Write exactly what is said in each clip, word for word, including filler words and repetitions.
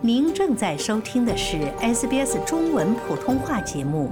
您正在收听的是 S B S 中文普通话节目。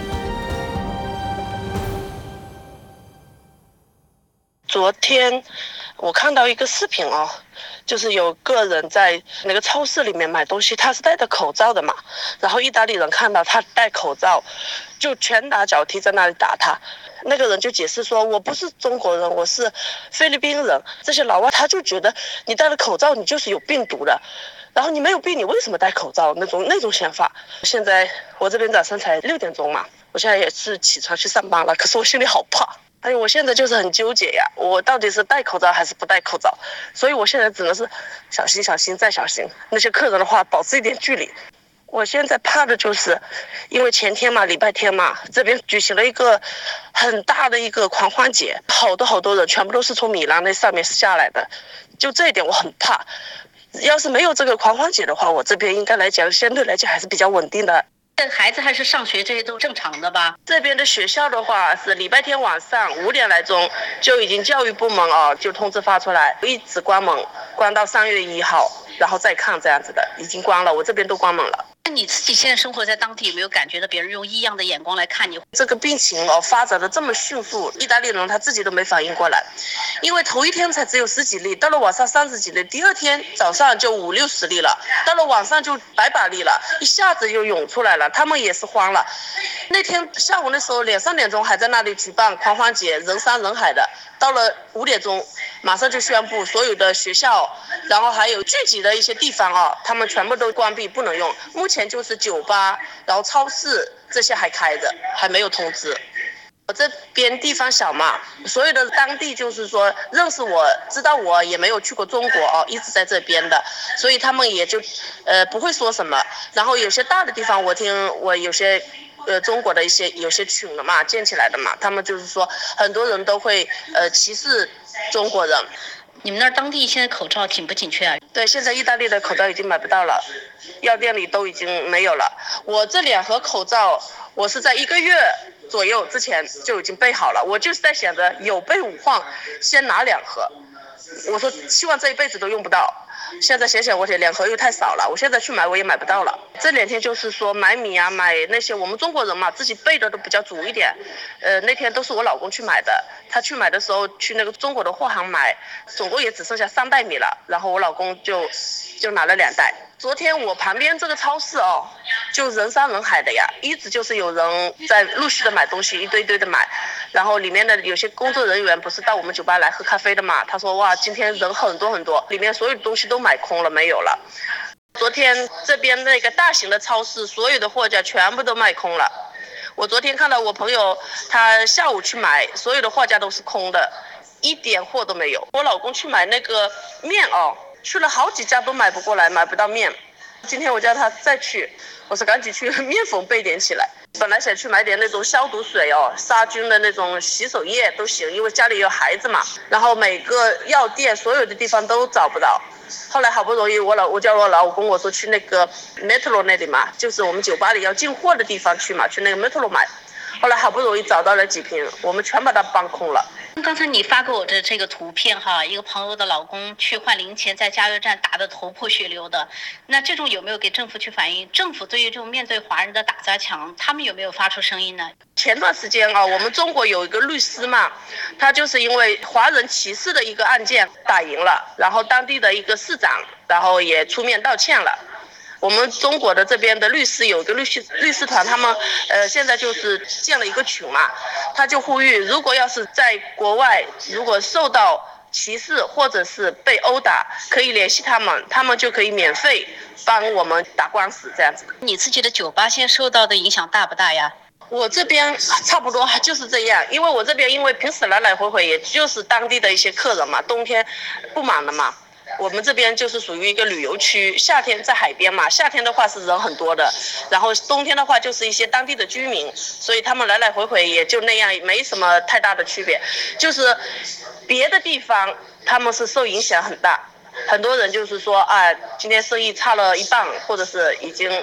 昨天我看到一个视频哦，就是有个人在那个超市里面买东西，他是戴着口罩的嘛，然后意大利人看到他戴口罩，就拳打脚踢在那里打他。那个人就解释说，我不是中国人，我是菲律宾人。这些老外他就觉得你戴了口罩你就是有病毒的，然后你没有病你为什么戴口罩，那种那种想法。现在我这边早上才六点钟嘛，我现在也是起床去上班了，可是我心里好怕。哎呦，我现在就是很纠结呀，我到底是戴口罩还是不戴口罩？所以我现在只能是小心小心再小心，那些客人的话保持一点距离。我现在怕的就是，因为前天嘛，礼拜天嘛，这边举行了一个很大的一个狂欢节，好多好多人，全部都是从米兰那上面下来的，就这一点我很怕。要是没有这个狂欢节的话，我这边应该来讲，相对来讲还是比较稳定的。 但孩子还是上学，这些都正常的吧？ 这边的学校的话是礼拜天晚上五点来钟就已经教育部门啊就通知发出来，一直关门，关到三月一号，然后再看这样子的，已经关了，我这边都关门了。 那你自己现在生活在当地，有没有感觉到别人用异样的眼光来看你？ 这个病情哦发展的这么迅速，意大利人他自己都没反应过来，因为头一天才只有十几例，到了晚上三十几例，第二天早上就五六十例了，到了晚上就百把例了，一下子就涌出来了，他们也是慌了。那天下午的时候两三点钟还在那里举办狂欢节，人山人海的，到了五点钟马上就宣布所有的学校，然后还有聚集的一些地方啊，他们全部都关闭不能用，目前就是酒吧，然后超市这些还开着，还没有通知。我这边地方小嘛，所有的当地就是说认识我知道我也没有去过中国哦，一直在这边的，所以他们也就呃不会说什么。然后有些大的地方我听我有些呃中国的一些有些群了嘛建起来的嘛，他们就是说很多人都会呃歧视中国人。 你们那儿当地现在口罩紧不紧缺啊？ 对，现在意大利的口罩已经买不到了，药店里都已经没有了。我这两盒口罩我是在一个月左右之前就已经备好了，我就是在想着有备无患，先拿两盒，我说希望这一辈子都用不到。现在想想我这两盒又太少了，我现在去买我也买不到了。这两天就是说买米啊，买那些我们中国人嘛自己备的都比较足一点，呃那天都是我老公去买的，他去买的时候去那个中国的货行买，总共也只剩下三袋米了，然后我老公就就拿了两袋。昨天我旁边这个超市哦，就人山人海的呀，一直就是有人在陆续的买东西，一堆堆的买，然后里面的有些工作人员不是到我们酒吧来喝咖啡的嘛，他说哇今天人很多很多，里面所有的东西都买空了没有了。昨天这边那个大型的超市所有的货架全部都卖空了，我昨天看到我朋友他下午去买，所有的货架都是空的，一点货都没有。我老公去买那个面哦，去了好几家都买不过来，买不到面。今天我叫他再去，我说赶紧去面粉备点起来。本来想去买点那种消毒水哦，杀菌的那种洗手液都行，因为家里有孩子嘛。然后每个药店所有的地方都找不到。后来好不容易我老我叫我老公我说去那个 Metro 那里嘛，就是我们酒吧里要进货的地方去嘛，去那个 Metro 买。后来好不容易找到了几瓶，我们全把它搬空了。 刚才你发给我的这个图片哈，一个朋友的老公去换零钱，在加油站打得头破血流的，那这种有没有给政府去反映？政府对于这种面对华人的打砸抢，他们有没有发出声音呢？ 前段时间啊，我们中国有一个律师嘛，他就是因为华人歧视的一个案件打赢了，然后当地的一个市长，然后也出面道歉了。我们中国的这边的律师有一个律师律师团，他们呃现在就是建了一个群嘛，他就呼吁，如果要是在国外如果受到歧视或者是被殴打，可以联系他们，他们就可以免费帮我们打官司这样子。 你自己的酒吧现在受到的影响大不大呀？ 我这边差不多就是这样，因为我这边因为平时来来回回也就是当地的一些客人嘛，冬天不满了嘛。我们这边就是属于一个旅游区，夏天在海边嘛，夏天的话是人很多的，然后冬天的话就是一些当地的居民，所以他们来来回回也就那样，没什么太大的区别。就是别的地方他们是受影响很大，很多人就是说啊，今天生意差了一半，或者是已经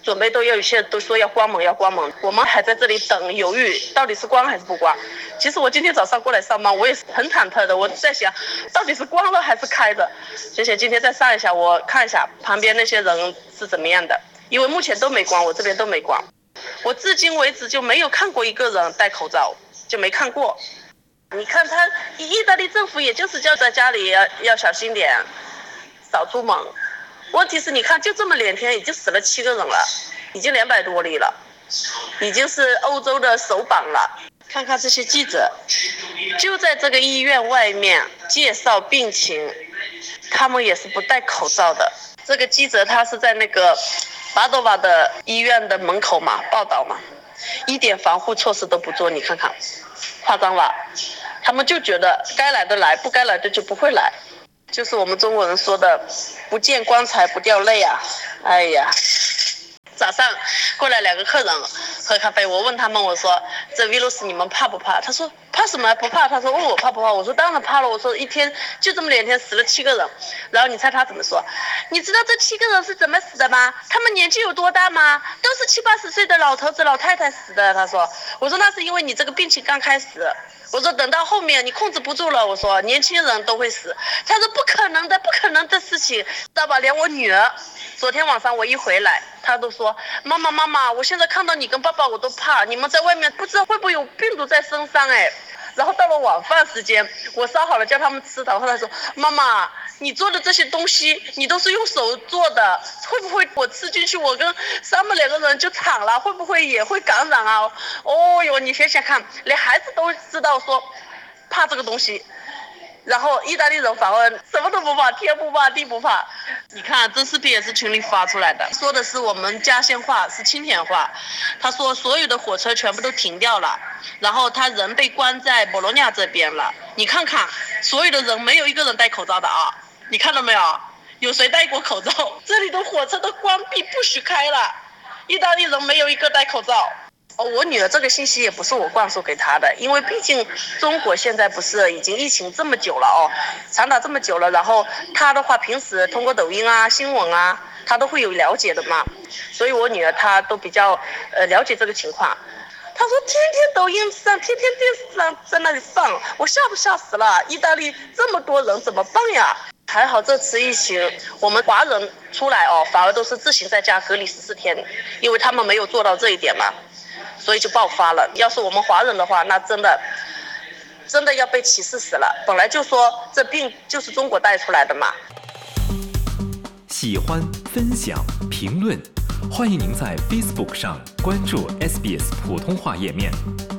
准备都有一些都说要关门要关门，我们还在这里等犹豫到底是关还是不关。其实我今天早上过来上班我也是很忐忑的，我在想到底是关了还是开着。谢谢今天再上一下我看一下旁边那些人是怎么样的，因为目前都没关，我这边都没关，我至今为止就没有看过一个人戴口罩，就没看过。你看他意大利政府也就是叫在家里要要小心点，少出门。问题是你看就这么两天已经死了七个人了，已经两百多例了，已经是欧洲的首榜了。看看这些记者就在这个医院外面介绍病情，他们也是不戴口罩的。这个记者他是在那个巴多瓦的医院的门口嘛报道嘛，一点防护措施都不做，你看看夸张吧。他们就觉得该来的来，不该来的就不会来，就是我们中国人说的不见棺材不掉泪啊。哎呀，早上过来两个客人喝咖啡，我问他们，我说这 virus 你们怕不怕？他说怕什么不怕？他说问我怕不怕？我说当然怕了。我说一天就这么两天死了七个人，然后你猜他怎么说？你知道这七个人是怎么死的吗？他们年纪有多大吗？都是七八十岁的老头子老太太死的。他说，我说那是因为你这个病情刚开始。我说等到后面你控制不住了，我说年轻人都会死。他说不可能的，不可能的事情，知道吧？连我女儿昨天晚上我一回来，她都说妈妈妈妈，我现在看到你跟爸爸我都怕，你们在外面不知道会不会有病毒在身上哎。然后到了晚饭时间，我烧好了叫他们吃，然后他说妈妈，你做的这些东西你都是用手做的，会不会我吃进去我跟他们两个人就惨了，会不会也会感染啊？哦哟，你想想看，连孩子都知道说怕这个东西，然后意大利人反而什么都不怕，天不怕地不怕。你看这视频也是群里发出来的，说的是我们家乡话，是青田话。他说所有的火车全部都停掉了，然后他人被关在博洛尼亚这边了。你看看所有的人没有一个人戴口罩的啊，你看到没有？有谁戴过口罩？这里的火车都关闭不许开了，意大利人没有一个戴口罩。哦，我女儿这个信息也不是我灌输给她的，因为毕竟中国现在不是已经疫情这么久了哦，长达这么久了，然后她的话平时通过抖音啊、新闻啊，她都会有了解的嘛，所以我女儿她都比较呃了解这个情况。她说天天抖音上、天天电视上在那里放，我吓都吓死了。意大利这么多人怎么办呀？还好这次疫情我们华人出来哦，反而都是自行在家隔离十四天，因为他们没有做到这一点嘛。所以就爆发了。要是我们华人的话，那真的真的要被歧视死了。本来就说这病就是中国带出来的嘛。 喜欢、分享、评论，欢迎您在 Facebook 上关注 S B S 普通话页面。